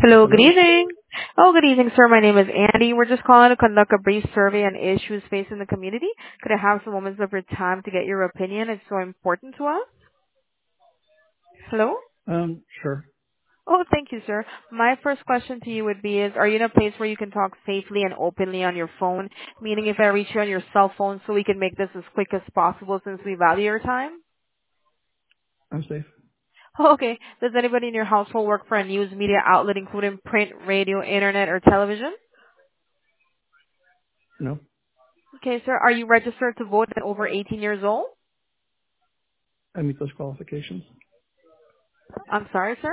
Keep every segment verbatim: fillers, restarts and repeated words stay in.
Hello, good Hello? evening. Oh, good evening, sir. My name is Andy. We're just calling to conduct a brief survey on issues facing the community. Could I have some moments of your time to get your opinion? It's so important to us. Hello? Um, sure. Oh, thank you, sir. My first question to you would be is, are you in a place where you can talk safely and openly on your phone? Meaning if I reach you on your cell phone so we can make this as quick as possible since we value your time? I'm safe. Oh, okay. Does anybody in your household work for a news media outlet including print, radio, internet, or television? No, Okay, sir. Are you registered to vote and over eighteen years old? I meet those qualifications. I'm sorry, sir.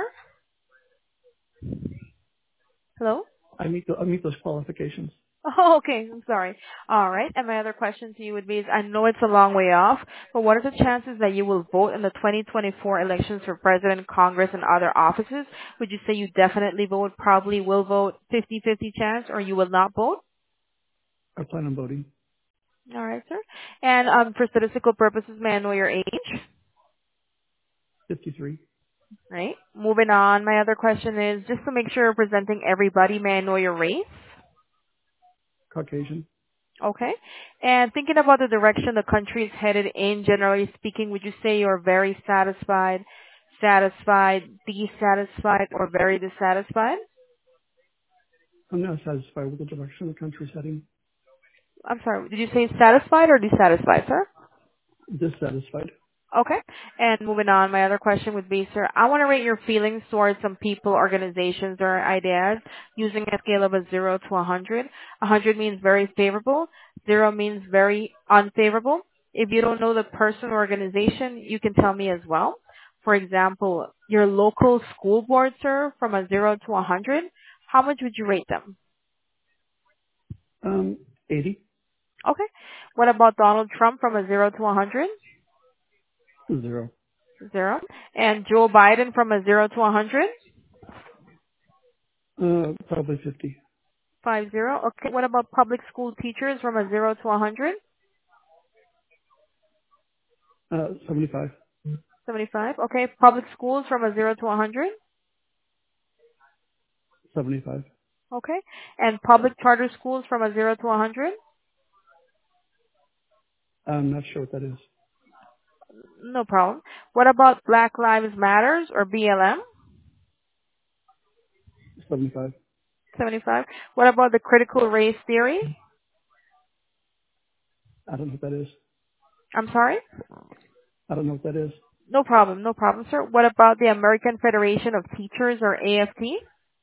Hello? I meet the, I meet those qualifications. Oh, okay. I'm sorry. All right. And my other question to you would be is, I know it's a long way off, but what are the chances that you will vote in the twenty twenty-four elections for president, Congress, and other offices? Would you say you definitely vote, probably will vote, fifty-fifty chance, or you will not vote? I plan on voting. All right, sir. And um, for statistical purposes, may I know your age? fifty-three. Right. Moving on. My other question is, just to make sure you're presenting everybody, may I know your race? Caucasian. Okay. And thinking about the direction the country is headed in, generally speaking, would you say you're very satisfied, satisfied, dissatisfied, or very dissatisfied? I'm not satisfied with the direction the country's heading. I'm sorry, did you say satisfied or dissatisfied, sir? Dissatisfied. Okay. And moving on, my other question would be, sir, I want to rate your feelings towards some people, organizations, or ideas using a scale of a zero to a hundred. A hundred means very favorable. Zero means very unfavorable. If you don't know the person or organization, you can tell me as well. For example, your local school board, sir, from a zero to a hundred, how much would you rate them? Um, eighty. Okay. What about Donald Trump from a zero to a hundred? Zero. Zero. And Joe Biden from a zero to a hundred? Uh, probably fifty. Five zero. Okay. What about public school teachers from a zero to a hundred? Uh, seventy-five. Seventy-five. Okay. Public schools from a zero to a hundred. seventy-five. Okay. And public charter schools from a zero to a hundred. I'm not sure what that is. No problem. What about Black Lives Matters or B L M? seventy-five. Seventy-five. What about the critical race theory? I don't know what that is. I'm sorry. I don't know what that is. No problem. No problem, sir. What about the American Federation of Teachers or A F T?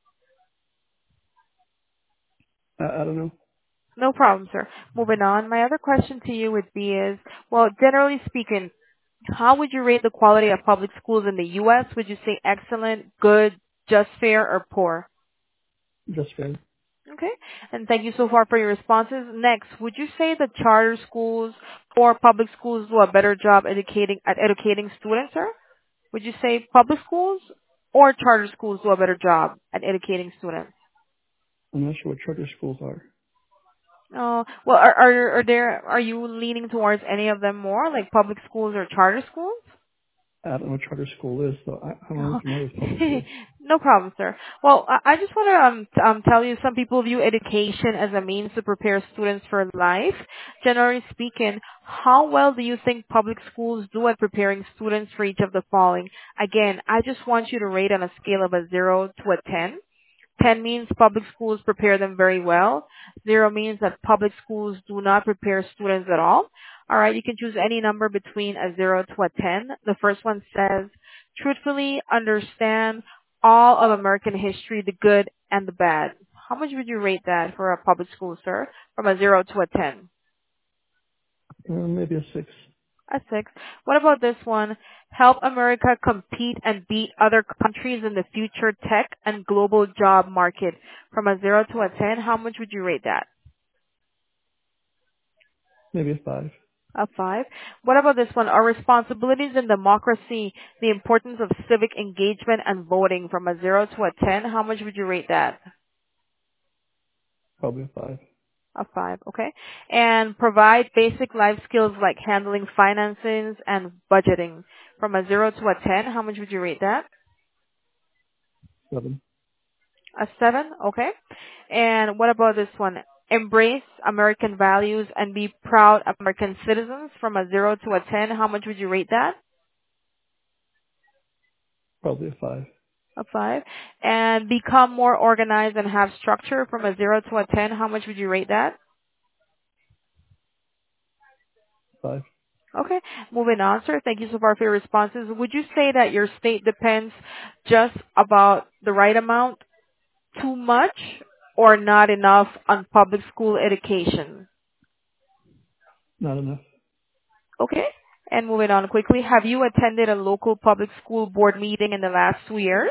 I, I don't know. No problem, sir. Moving on. My other question to you would be is, well, generally speaking, how would you rate the quality of public schools in the U S? Would you say excellent, good, just fair, or poor? Just fair. Okay. And thank you so far for your responses. Next, would you say that charter schools or public schools do a better job educating at educating students, sir? Would you say public schools or charter schools do a better job at educating students? I'm not sure what charter schools are. Oh, well, are, are are there are you leaning towards any of them more, like public schools or charter schools? I don't know what charter school is, so I, I'm Oh, unfamiliar with public schools. no problem, sir. Well, I I just want to um, t- um, tell you some people view education as a means to prepare students for life. Generally speaking, how well do you think public schools do at preparing students for each of the following? Again, I just want you to rate on a scale of a zero to a ten. ten means public schools prepare them very well. zero means that public schools do not prepare students at all. All right, you can choose any number between a zero to a ten. The first one says, truthfully understand all of American history, the good and the bad. How much would you rate that for a public school, sir, from a zero to a ten? Uh, maybe a six. A six. What about this one? Help America compete and beat other countries in the future tech and global job market. From a zero to a ten, how much would you rate that? Maybe a five. A five. What about this one? Our responsibilities in democracy, the importance of civic engagement and voting. From a zero to a ten, how much would you rate that? Probably a five. A five, okay. And provide basic life skills like handling finances and budgeting. From a zero to a ten, how much would you rate that? Seven. A seven? Okay. And what about this one? Embrace American values and be proud American citizens from a zero to a ten. How much would you rate that? Probably a five. A five. And become more organized and have structure from a zero to a ten. How much would you rate that? Five. Okay. Moving on, sir. Thank you so far for your responses. Would you say that your state depends just about the right amount, too much, or not enough on public school education? Not enough. Okay. And moving on quickly, have you attended a local public school board meeting in the last two years?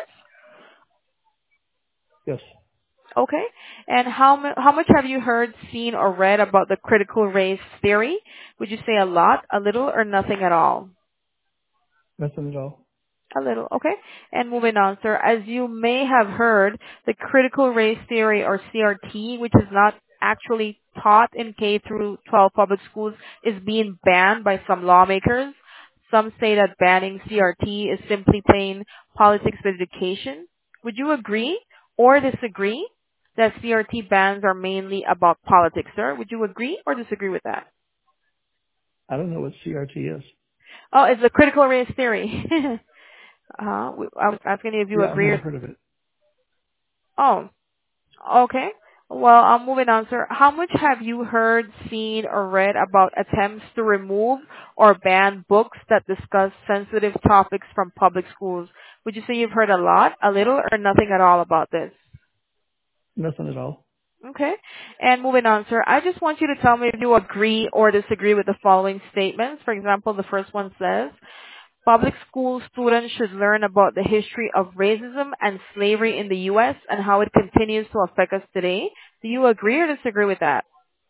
Yes. Okay. And how mu- how much have you heard, seen, or read about the critical race theory? Would you say a lot, a little, or nothing at all? Nothing at all. A little, okay. And moving on, sir, as you may have heard, the critical race theory, or C R T, which is not actually taught in K through twelve public schools, is being banned by some lawmakers. Some say that banning C R T is simply plain politics with education. Would you agree or disagree that C R T bans are mainly about politics, sir? Would you agree or disagree with that? I don't know what C R T is. Oh, it's the critical race theory. uh, we- I was asking you if you Yeah, I've agree never or... heard of it. Oh, okay. Well, I'm moving on, sir. How much have you heard, seen, or read about attempts to remove or ban books that discuss sensitive topics from public schools? Would you say you've heard a lot, a little, or nothing at all about this? Nothing at all. Okay. And moving on, sir, I just want you to tell me if you agree or disagree with the following statements. For example, the first one says, public school students should learn about the history of racism and slavery in the U S and how it continues to affect us today. Do you agree or disagree with that?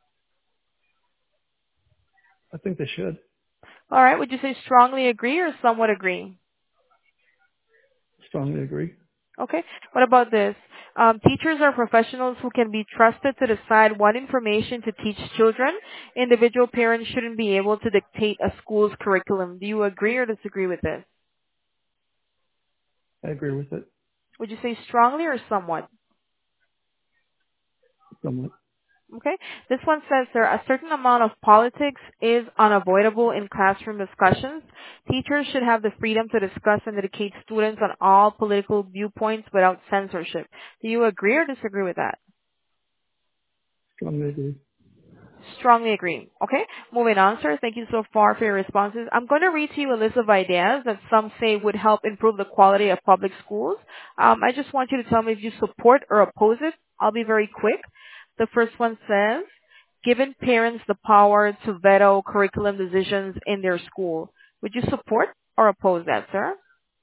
I think they should. All right. Would you say strongly agree or somewhat agree? Strongly agree. Okay. What about this? Um, teachers are professionals who can be trusted to decide what information to teach children. Individual parents shouldn't be able to dictate a school's curriculum. Do you agree or disagree with this? I agree with it. Would you say strongly or somewhat? Somewhat. Okay. This one says there a certain amount of politics is unavoidable in classroom discussions. Teachers should have the freedom to discuss and educate students on all political viewpoints without censorship. Do you agree or disagree with that? Strongly agree. Strongly agree. Okay. Moving on, sir. Thank you so far for your responses. I'm going to read to you a list of ideas that some say would help improve the quality of public schools. Um, I just want you to tell me if you support or oppose it. I'll be very quick. The first one says, giving parents the power to veto curriculum decisions in their school. Would you support or oppose that, sir?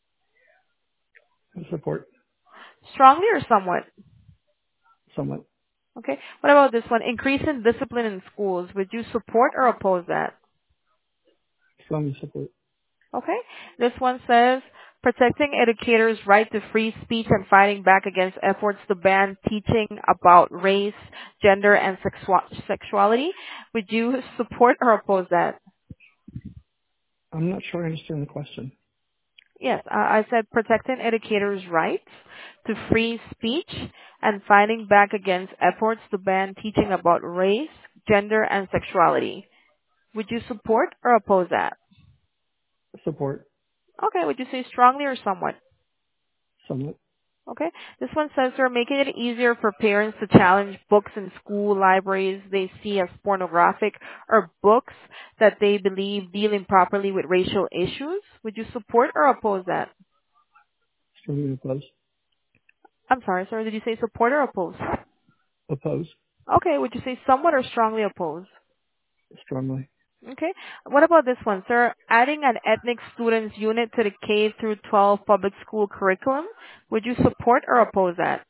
I support. Strongly or somewhat? Somewhat. Okay. What about this one? Increasing discipline in schools. Would you support or oppose that? Strongly support. Okay. This one says, protecting educators' right to free speech and fighting back against efforts to ban teaching about race, gender, and sexua- sexuality. Would you support or oppose that? I'm not sure I understand the question. Yes, uh, I said protecting educators' rights to free speech and fighting back against efforts to ban teaching about race, gender, and sexuality. Would you support or oppose that? Support. Okay, would you say strongly or somewhat? Somewhat. Okay. This one says they're making it easier for parents to challenge books in school libraries they see as pornographic or books that they believe deal improperly with racial issues. Would you support or oppose that? Strongly oppose. I'm sorry, sir. Did you say support or oppose? Oppose. Okay. Would you say somewhat or strongly oppose? Strongly. Okay. What about this one, sir? Adding an ethnic students unit to the K through twelve public school curriculum. Would you support or oppose that?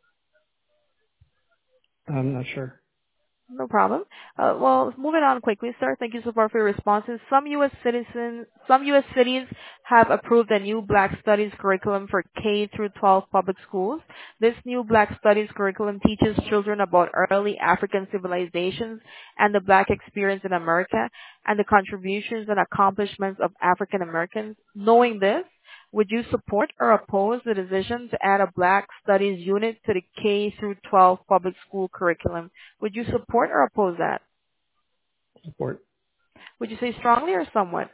I'm not sure. No problem. Uh, well, moving on quickly, sir. Thank you so far for your responses. Some U S citizens, some U S cities have approved a new Black Studies curriculum for K through twelve public schools. This new Black Studies curriculum teaches children about early African civilizations and the Black experience in America and the contributions and accomplishments of African Americans. Knowing this, Would you support or oppose the decision to add a Black Studies unit to the K through twelve public school curriculum? Would you support or oppose that? Support. Would you say strongly or somewhat?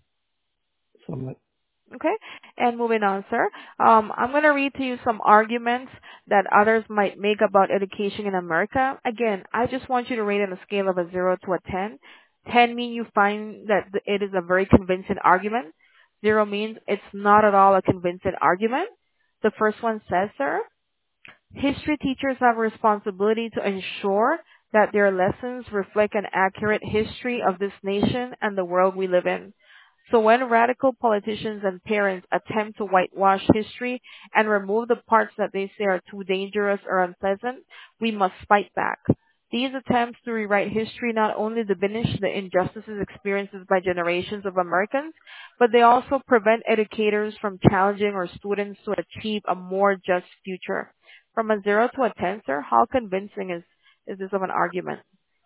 Somewhat. Okay, and moving on, sir. Um, I'm going to read to you some arguments that others might make about education in America. Again, I just want you to rate on a scale of a zero to a ten. ten means you find that th- it is a very convincing argument. zero means it's not at all a convincing argument. The first one says, sir, history teachers have a responsibility to ensure that their lessons reflect an accurate history of this nation and the world we live in. So when radical politicians and parents attempt to whitewash history and remove the parts that they say are too dangerous or unpleasant, we must fight back. These attempts to rewrite history not only diminish the injustices experienced by generations of Americans, but they also prevent educators from challenging our students to achieve a more just future. From a zero to a ten, sir, how convincing is, is this of an argument?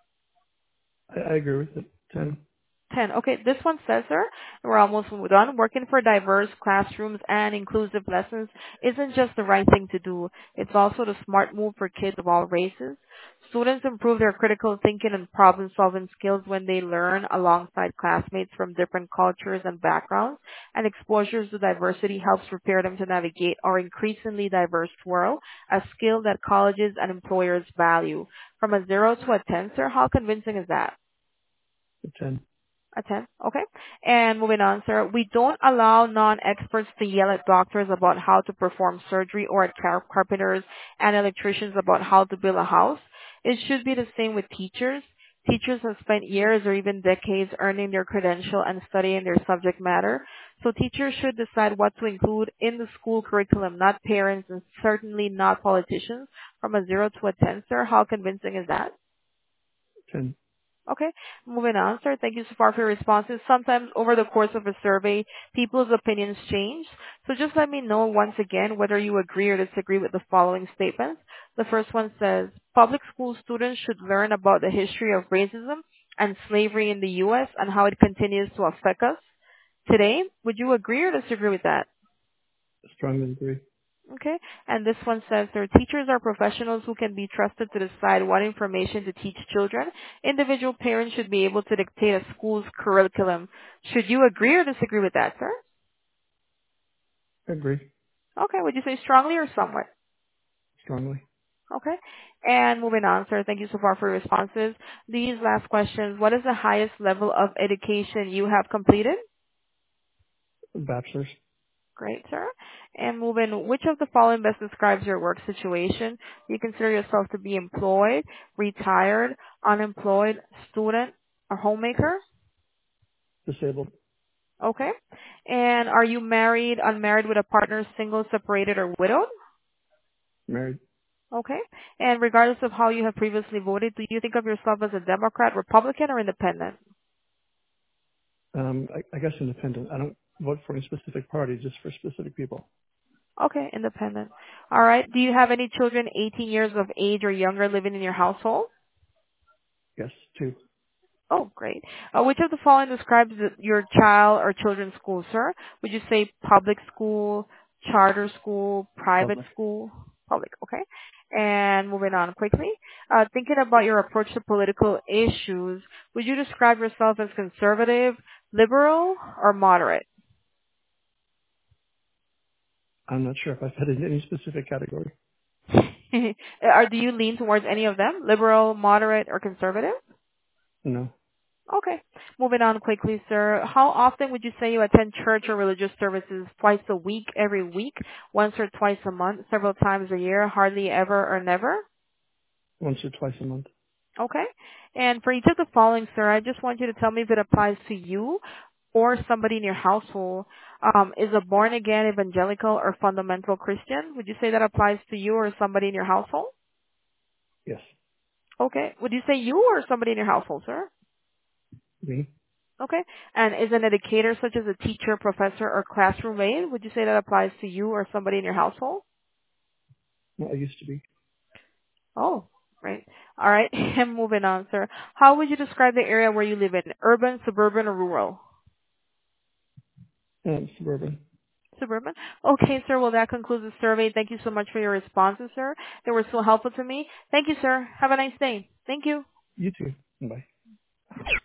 I, I agree with it. ten. ten. Okay, this one says, sir, we're almost done. Working for diverse classrooms and inclusive lessons isn't just the right thing to do. It's also the smart move for kids of all races. Students improve their critical thinking and problem-solving skills when they learn alongside classmates from different cultures and backgrounds, and exposures to diversity helps prepare them to navigate our increasingly diverse world, a skill that colleges and employers value. From a zero to a ten, sir, how convincing is that? A ten. A ten, okay. And moving on, sir, we don't allow non-experts to yell at doctors about how to perform surgery or at car- carpenters and electricians about how to build a house. It should be the same with teachers. Teachers have spent years or even decades earning their credential and studying their subject matter. So teachers should decide what to include in the school curriculum, not parents and certainly not politicians. From a zero to a ten, sir, how convincing is that? ten. Okay, moving on, sir. Thank you so far for your responses. Sometimes over the course of a survey, people's opinions change. So just let me know once again whether you agree or disagree with the following statements. The first one says, public school students should learn about the history of racism and slavery in the U S and how it continues to affect us today. Would you agree or disagree with that? Strongly agree. Okay. And this one says their teachers are professionals who can be trusted to decide what information to teach children. Individual parents should be able to dictate a school's curriculum. Should you agree or disagree with that, sir? Agree. Okay. Would you say strongly or somewhat? Strongly. Okay. And moving on, sir. Thank you so far for your responses. These last questions. What is the highest level of education you have completed? Bachelor's. Great, sir. And moving, which of the following best describes your work situation? You consider yourself to be employed, retired, unemployed, student, or homemaker? Disabled. Okay. And are you married, unmarried, with a partner, single, separated, or widowed? Married. Okay. And regardless of how you have previously voted, do you think of yourself as a Democrat, Republican, or independent? Um, I, I guess independent. I don't vote for any specific party, just for specific people. Okay, independent. All right. Do you have any children eighteen years of age or younger living in your household? Yes, two. Oh, great. Uh, which of the following describes the, your child or children's school, sir? Would you say public school, charter school, private Public. school? Public, okay. And moving on quickly. Uh, thinking about your approach to political issues, would you describe yourself as conservative, liberal, or moderate? I'm not sure if I fit in any specific category. or do you lean towards any of them? Liberal, moderate, or conservative? No. Okay. Moving on quickly, sir. How often would you say you attend church or religious services? Twice a week, every week, once or twice a month, several times a year, hardly ever or never? Once or twice a month. Okay. And for each of the following, sir, I just want you to tell me if it applies to you or somebody in your household. Um, is a born again evangelical or fundamental Christian? Would you say that applies to you or somebody in your household? Yes. Okay. Would you say you or somebody in your household, sir? Me. Okay. And is an educator such as a teacher, professor, or classroom aide, would you say that applies to you or somebody in your household? Well, I used to be. Oh, right. All right. And moving on, sir. How would you describe the area where you live in? Urban, suburban, or rural? Um, suburban. Suburban. Okay, sir. Well, that concludes the survey. Thank you so much for your responses, sir. They were so helpful to me. Thank you, sir. Have a nice day. Thank you. You too. Bye.